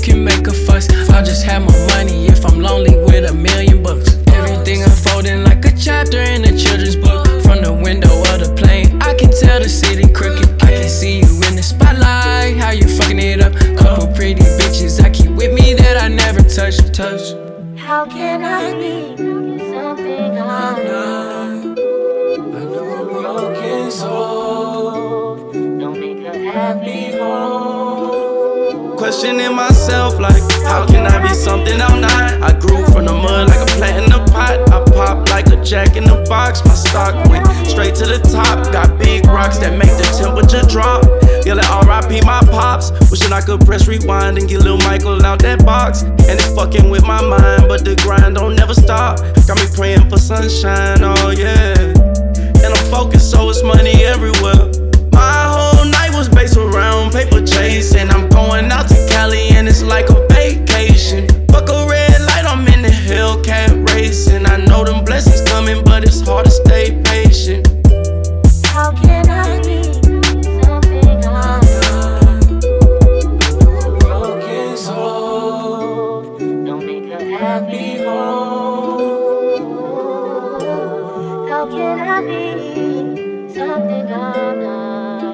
can make a fuss. I'll just have my money if I'm lonely with $1 million bucks. Everything unfolding like a chapter in a children's book. From the window of the plane, I can tell the city crooked. I can see you in the spotlight, how you fucking it up. Couple pretty bitches I keep with me that I never touch. How can I be something I'm not? I know a broken soul Don't make a happy home. Questioning myself like, how can I be something I'm not? I grew from the mud like a plant in a pot. I pop like a jack in the box. My stock went straight to the top. Got big rocks that make the temperature drop. Yelling R.I.P. my pops. Wishing I could press rewind and get Lil Michael out that box. And it's fucking with my mind, but the grind don't never stop. Got me praying for sunshine, oh yeah. And I'm focused, so it's money everywhere. My whole night was based around paper chasing. I'm going out to Cali and it's like a vacation. Fuck a red light, I'm in the Hellcat racing. I know them blessings coming, but it's hard to stay patient. How can I be something I'm not? broken soul. Don't make a happy home. How can I be something I'm not?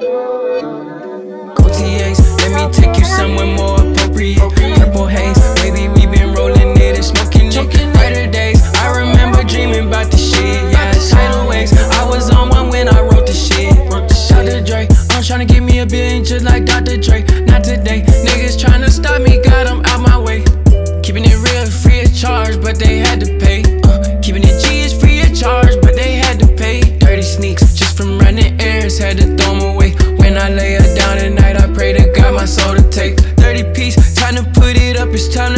TAs, let me take you somewhere more appropriate. Purple haze, baby, we been rolling it and smoking it. Brighter days, I remember dreaming about the shit. Yeah, tidal waves, I was on one when I wrote the shit. Dr. Dre, I'm tryna give me $1 billion just like Dr. Dre. Not today, niggas tryna stop me, got them out my way. Keeping it real, free of charge, but they had to pay. Keeping it G is free of charge, but they had to pay. Dirty sneaks, just from running errands, had to throw them away. When I lay her down at night, I pray to God my soul to take 30 piece, time to put it up, it's time to